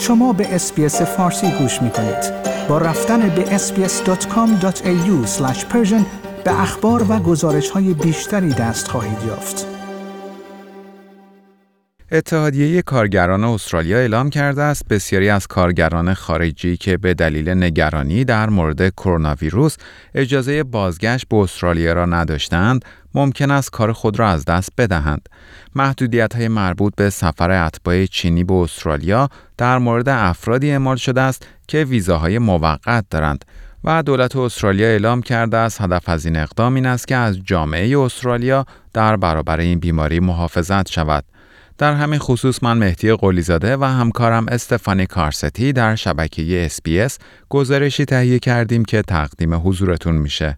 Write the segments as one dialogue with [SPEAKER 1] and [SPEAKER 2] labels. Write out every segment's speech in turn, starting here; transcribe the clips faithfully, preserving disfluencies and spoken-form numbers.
[SPEAKER 1] شما به اس‌بی‌اس فارسی گوش می‌کنید. با رفتن به اس بی اس دات کام دات ای یو اسلش پرشن به اخبار و گزارش‌های بیشتری دست خواهید یافت.
[SPEAKER 2] اتحادیه کارگران استرالیا اعلام کرده است بسیاری از کارگران خارجی که به دلیل نگرانی در مورد کرونا ویروس اجازه بازگشت به استرالیا را نداشتند، ممکن است کار خود را از دست بدهند. محدودیت‌های مربوط به سفر اتباع چینی به استرالیا در مورد افرادی اعمال شده است که ویزاهای موقت دارند و دولت استرالیا اعلام کرده است هدف از این اقدام این است که از جامعه استرالیا در برابر این بیماری محافظت شود. در همین خصوص من مهدی قلی‌زاده و همکارم استفانی کارستی در شبکه اس بی اس گزارشی تهیه کردیم که تقدیم حضورتون میشه.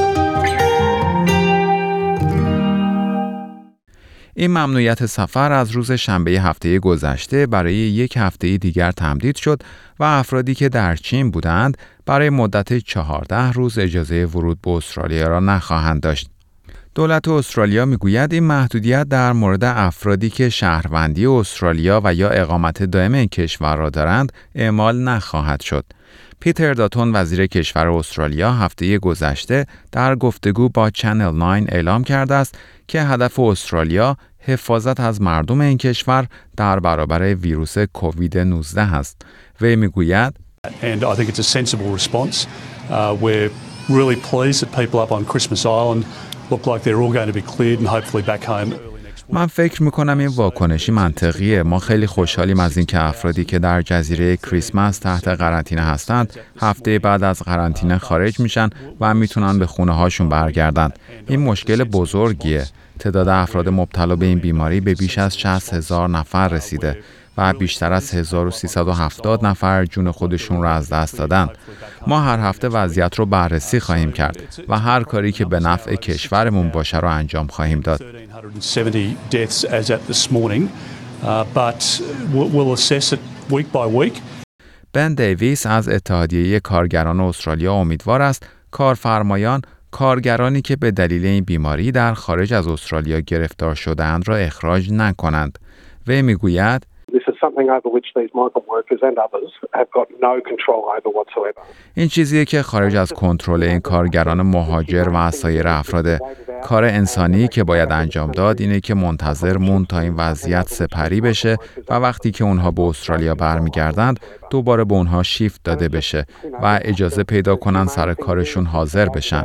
[SPEAKER 2] این ممنوعیت سفر از روز شنبه هفته گذشته برای یک هفته دیگر تمدید شد و افرادی که در چین بودند برای مدت چهارده روز اجازه ورود به استرالیا را نخواهند داشت. دولت استرالیا میگوید این محدودیت در مورد افرادی که شهروندی استرالیا و یا اقامت دائم این کشور را دارند اعمال نخواهد شد. پیتر داتون وزیر کشور استرالیا هفته گذشته در گفتگو با چنل نه اعلام کرده است که هدف استرالیا حفاظت از مردم این کشور در برابر ویروس کووید نوزده است. وی میگوید
[SPEAKER 3] And I think it's a sensible response. Uh, we're really pleased that people up on Christmas Island look like they're all going to be cleared and hopefully back home.
[SPEAKER 2] من فکر میکنم این واکنشی منطقیه. ما خیلی خوشحالیم از این که افرادی که در جزیره کریسمس تحت قرنطینه هستند هفته بعد از قرنطینه خارج میشن و میتونن به خونه هاشون برگردن. این مشکل بزرگیه. تعداد افراد مبتلا به این بیماری به بیش از شصت هزار نفر رسیده و بیشتر از هزار و سیصد و هفتاد نفر جون خودشون را از دست دادن. ما هر هفته وضعیت رو بررسی خواهیم کرد و هر کاری که به نفع کشورمون باشه رو انجام خواهیم داد. بن دیویس از اتحادیه کارگران استرالیا امیدوار است کارفرمایان کارگرانی که به دلیل این بیماری در خارج از استرالیا گرفتار شده‌اند را اخراج نکنند. وی میگوید این چیزیه که خارج از کنترل این کارگران مهاجر و سایر افراد. کار انسانی که باید انجام داد اینه که منتظر موند تا این وضعیت سپری بشه و وقتی که اونها به استرالیا برمیگردند دوباره به اونها شیفت داده بشه و اجازه پیدا کنن سر کارشون حاضر بشن.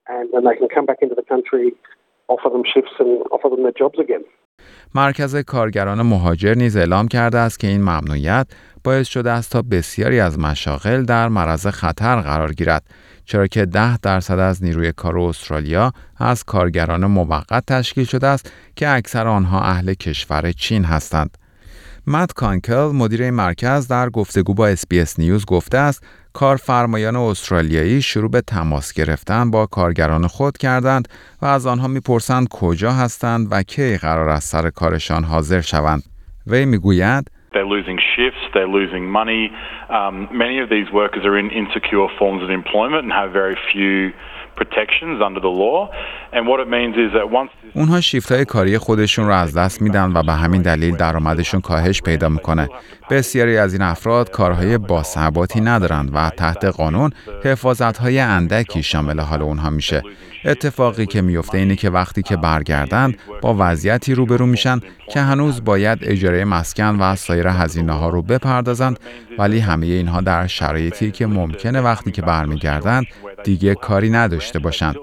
[SPEAKER 2] مرکز کارگران مهاجر نیز اعلام کرده است که این ممنوعیت باعث شده است تا بسیاری از مشاغل در معرض خطر قرار گیرد، چرا که ده درصد از نیروی کار استرالیا از کارگران موقت تشکیل شده است که اکثر آنها اهل کشور چین هستند. مت کانکل مدیر این مرکز در گفتگو با اس بی اس نیوز گفته است کارفرمایان استرالیایی شروع به تماس گرفتن با کارگران خود کردند و از آنها میپرسند کجا هستند و کی قرار است سر کارشان حاضر شوند. وی میگوید
[SPEAKER 4] They're losing shifts, they're losing money. Um, many of these workers are in insecure forms of employment and have very few protections under the law. And what it means is that once
[SPEAKER 2] اونها شیفت‌های کاری خودشون رو از دست میدن و به همین دلیل درآمدشون کاهش پیدا میکنه. بسیاری از این افراد کارهای باثباتی ندارند و تحت قانون حفاظت‌های اندکی شامل حال اونها میشه. اتفاقی که میفته اینه که وقتی که برگردند با وضعیتی روبرو میشن که هنوز باید اجاره مسکن و سایر هزینه‌ها رو بپردازند، ولی همه اینها در شرایطی که ممکنه وقتی که برمیگردند دیگه کاری نداشته باشند.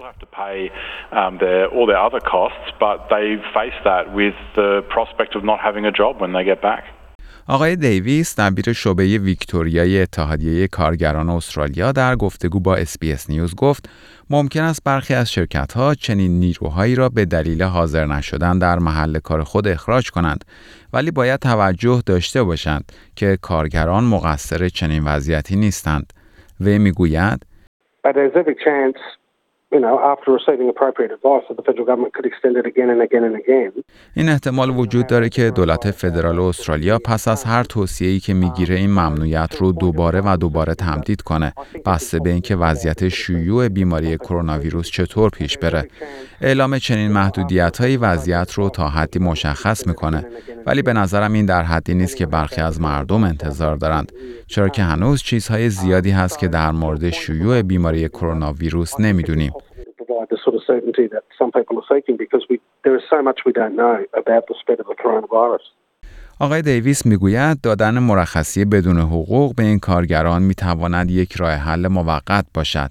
[SPEAKER 2] آقای دیویس دبیر شعبه ویکتوریای اتحادیه کارگران استرالیا در گفتگو با اس بی اس نیوز گفت ممکن است برخی از شرکت‌ها چنین نیروهایی را به دلیل حاضر نشدن در محل کار خود اخراج کنند، ولی باید توجه داشته باشند که کارگران مقصر چنین وضعیتی نیستند. وی میگوید
[SPEAKER 5] But there's every chance you know, after receiving appropriate advice, that the federal government could extend it again and again and again.
[SPEAKER 2] این احتمال وجود داره که دولت فدرال استرالیا پس از هر توصیه‌ای که میگیره این ممنوعیت رو دوباره و دوباره تمدید کنه، بسته به اینکه وضعیت شیوع بیماری کرونا ویروس چطور پیش بره. اعلام چنین محدودیت‌هایی وضعیت رو تا حدی مشخص میکنه، ولی به نظرم این در حدی نیست که برخی از مردم انتظار دارند، چرا که هنوز چیزهای زیادی هست که در مورد شیوع بیماری کرونا ویروس نمیدونیم.
[SPEAKER 5] The sort of certainty that some people are seeking because we there is so much we don't know about the spread of the coronavirus.
[SPEAKER 2] آقای دیویس میگوید دادن مرخصی بدون حقوق به این کارگران میتواند یک راه حل موقت باشد.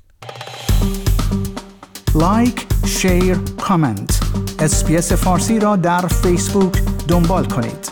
[SPEAKER 1] لایک، شیر، کامنت. اس‌بی‌اس فارسی را در فیسبوک دنبال کنید.